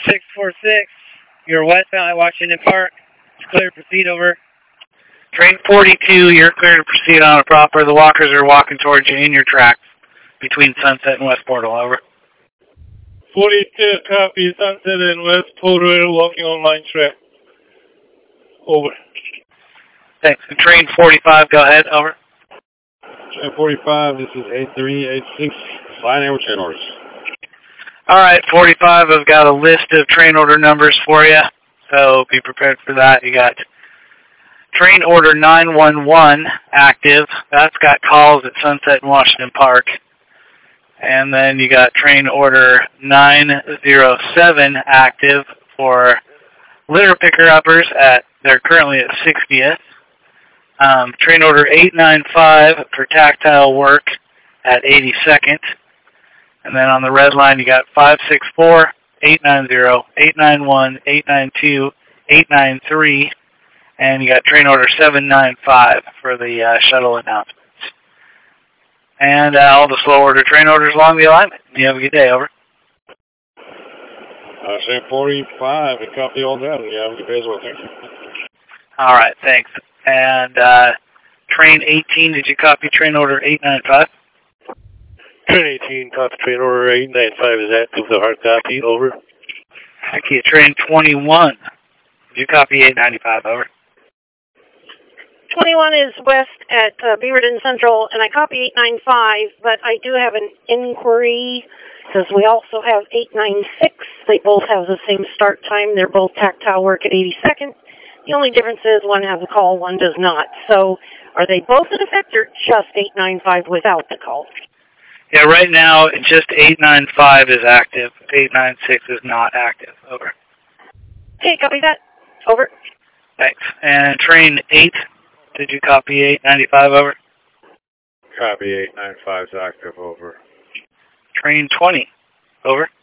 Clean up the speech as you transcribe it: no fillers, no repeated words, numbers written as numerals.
646, you're westbound at Washington Park. It's clear to proceed, over. Train 42, you're clear to proceed on a proper. The walkers are walking towards you in your tracks between Sunset and West Portal, over. 42, copy, Sunset and West Portal, walking on line track. Over. Thanks. And train 45, go ahead, over. Train 45, this is 8386, line over train orders. All right, 45, I've got a list of train order numbers for you, so be prepared for that. You got train order 911 active. That's got calls at Sunset and Washington Park. And then you got train order 907 active for litter picker-uppers they're currently at 60th. Train order 895 for tactile work at 82nd. And then on the red line, you got 564, 890, 891, 892, 893. And you got train order 795 for the shuttle announcements. And all the slow order train orders along the alignment. You have a good day, over. Train 45, I copy all that. Yeah, have a good day as well, thank you. All right, thanks. And train 18, did you copy train order 895? Train 18, copy, train order 895 is active, the hard copy, over. Thank you. Train 21, did you copy 895, over? 21 is west at Beaverton Central, and I copy 895, but I do have an inquiry, because we also have 896. They both have the same start time. They're both tactile work at 82nd. The only difference is one has a call, one does not. So are they both in effect, or just 895 without the call? Yeah, right now, just 895 is active. 896 is not active, over. Okay, copy that. Over. Thanks. And train 8, did you copy 895, over? Copy 895 is active, over. Train 20, over.